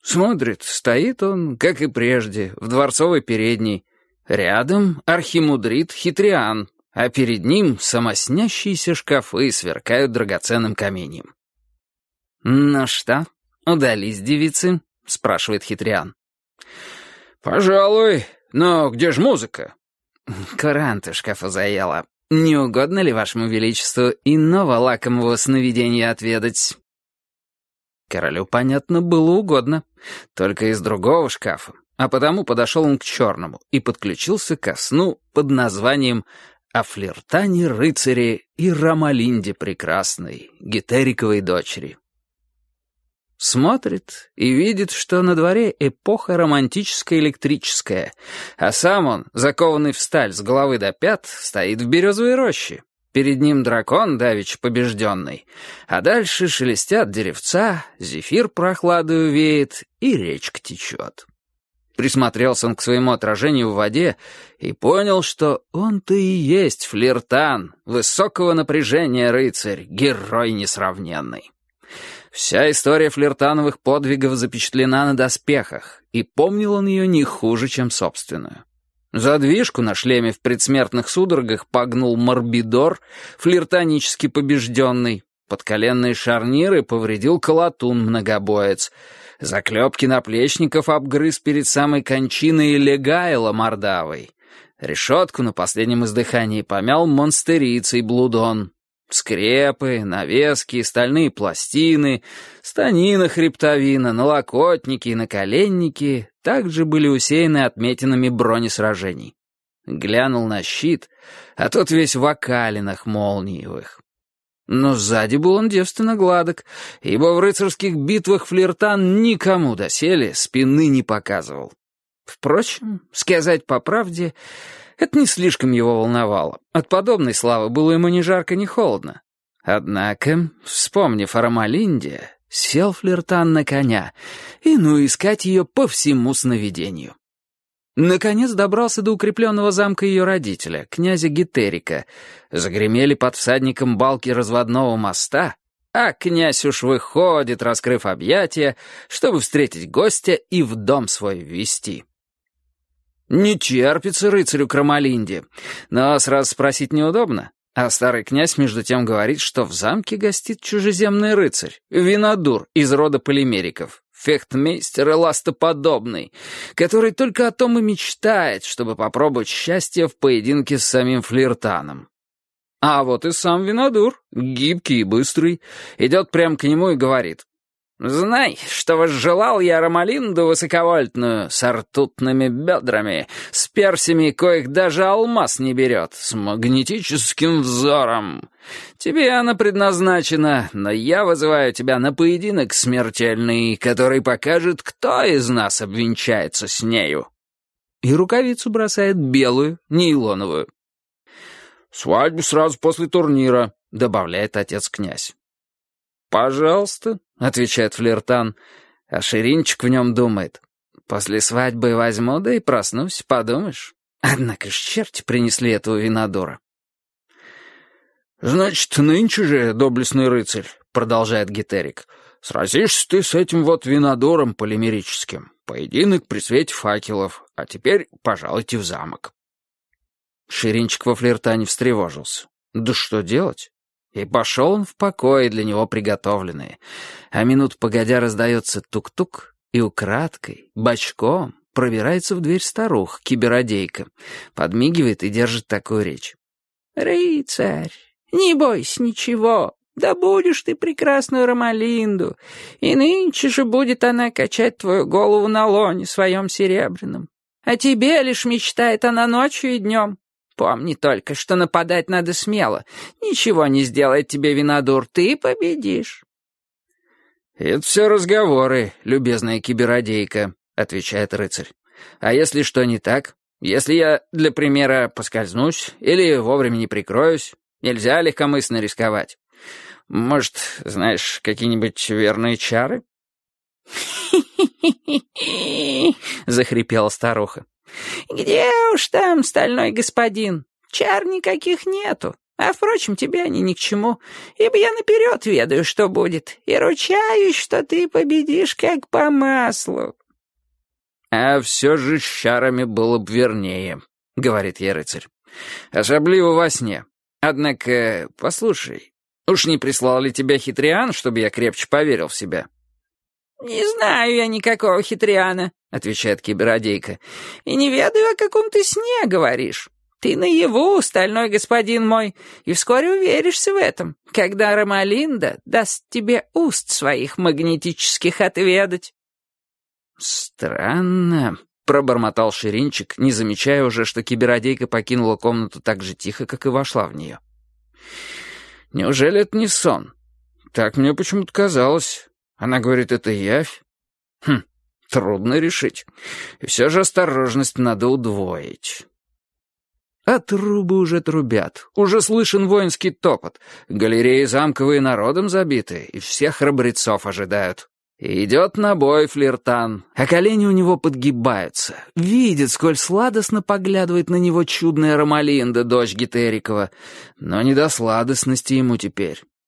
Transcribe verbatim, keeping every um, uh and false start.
Смотрит, стоит он, как и прежде, в дворцовой передней. Рядом архимудрит Хитриан, а перед ним самоснящиеся шкафы сверкают драгоценным каменьем. «Ну что, удались девицы?» — спрашивает Хитриан. «Пожалуй, но где ж музыка?» «Куранты шкафу заела. Не угодно ли вашему величеству иного лакомого сновидения отведать?» Королю, понятно, было угодно, только из другого шкафа, а потому подошел он к черному и подключился ко сну под названием «О флиртане рыцаре и Ромалинде прекрасной, Гетериковой дочери». Смотрит и видит, что на дворе эпоха романтическая электрическая, а сам он, закованный в сталь с головы до пят, стоит в березовой роще. Перед ним дракон давич побежденный, а дальше шелестят деревца, зефир прохладою веет и речка течет. Присмотрелся он к своему отражению в воде и понял, что он-то и есть флиртан, высокого напряжения рыцарь, герой несравненный. Вся история флиртановых подвигов запечатлена на доспехах, и помнил он ее не хуже, чем собственную. Задвижку на шлеме в предсмертных судорогах погнул Морбидор, флиртанически побежденный. Подколенные шарниры повредил колотун многобоец. Заклепки наплечников обгрыз перед самой кончиной Легайла мордавой. Решетку на последнем издыхании помял монстерицей Блудон. Скрепы, навески, стальные пластины, станина хребтовина, налокотники и наколенники также были усеяны отметинами бронесражений. Глянул на щит, а тот весь в окалинах молниевых. Но сзади был он девственно гладок, ибо в рыцарских битвах флиртан никому доселе спины не показывал. Впрочем, сказать по правде, это не слишком его волновало. От подобной славы было ему ни жарко, ни холодно. Однако, вспомнив о Ромалинде, сел флиртан на коня и ну искать ее по всему сновидению. Наконец добрался до укрепленного замка ее родителя, князя Гетерика. Загремели под всадником балки разводного моста, а князь уж выходит, раскрыв объятия, чтобы встретить гостя и в дом свой ввести. Не терпится рыцарю к Ромалинде, но сразу спросить неудобно, а старый князь между тем говорит, что в замке гостит чужеземный рыцарь, Винодур из рода полимериков, фехтмейстер и ластоподобный, который только о том и мечтает, чтобы попробовать счастье в поединке с самим флиртаном. А вот и сам Винодур, гибкий и быстрый, идет прямо к нему и говорит: «Знай, что возжелал я Ромалинду высоковольтную, с ртутными бедрами, с персями, коих даже алмаз не берет, с магнетическим взором. Тебе она предназначена, но я вызываю тебя на поединок смертельный, который покажет, кто из нас обвенчается с нею». И рукавицу бросает белую, нейлоновую. «Свадьбу сразу после турнира», — добавляет отец-князь. «Пожалуйста», — отвечает флиртан, а Ширинчик в нем думает: «После свадьбы возьму, да и проснусь, подумаешь. Однако ж черти принесли этого Винодура». «Значит, нынче же, доблестный рыцарь», — продолжает Гетерик, «сразишься ты с этим вот Винодуром полимерическим. Поединок при свете факелов, а теперь пожалуйте в замок». Ширинчик во флиртане встревожился. «Да что делать?» И пошел он в покои, для него приготовленные. А минут погодя раздается тук-тук, и украдкой, бочком, пробирается в дверь старуха, киберодейка, подмигивает и держит такую речь. «Рыцарь, не бойся ничего, да будешь ты прекрасную Ромалинду, и нынче же будет она качать твою голову на лоне своем серебряном. А тебе лишь мечтает она ночью и днем. Помни только, что нападать надо смело. Ничего не сделает тебе Винодур, ты победишь». «Это все разговоры, любезная киберодейка», — отвечает рыцарь. «А если что не так? Если я, для примера, поскользнусь или вовремя не прикроюсь, нельзя легкомысленно рисковать. Может, знаешь, какие-нибудь верные чары?» «Хи-хи-хи-хи-хи!» — захрипела старуха. «Где уж там, стальной господин? Чар никаких нету. А, впрочем, тебе они ни к чему, ибо я наперед ведаю, что будет, и ручаюсь, что ты победишь как по маслу». «А все же с чарами было бы вернее», — говорит ей рыцарь. «Особливо во сне. Однако, послушай, уж не прислал ли тебя Хитриан, чтобы я крепче поверил в себя?» «Не знаю я никакого Хитриана», — отвечает киберодейка, «и не ведаю, о каком ты сне говоришь. Ты наяву, стальной господин мой, и вскоре уверишься в этом, когда Ромалинда даст тебе уст своих магнетических отведать». «Странно», — пробормотал Ширинчик, не замечая уже, что киберодейка покинула комнату так же тихо, как и вошла в нее. «Неужели это не сон? Так мне почему-то казалось. Она говорит, это явь? Хм, трудно решить. И все же осторожность надо удвоить». А трубы уже трубят. Уже слышен воинский топот. Галереи замковые народом забиты, и всех храбрецов ожидают. И идет на бой флиртан, а колени у него подгибаются. Видит, сколь сладостно поглядывает на него чудная Ромалинда, дочь Гетерикова. Но не до сладостности ему теперь.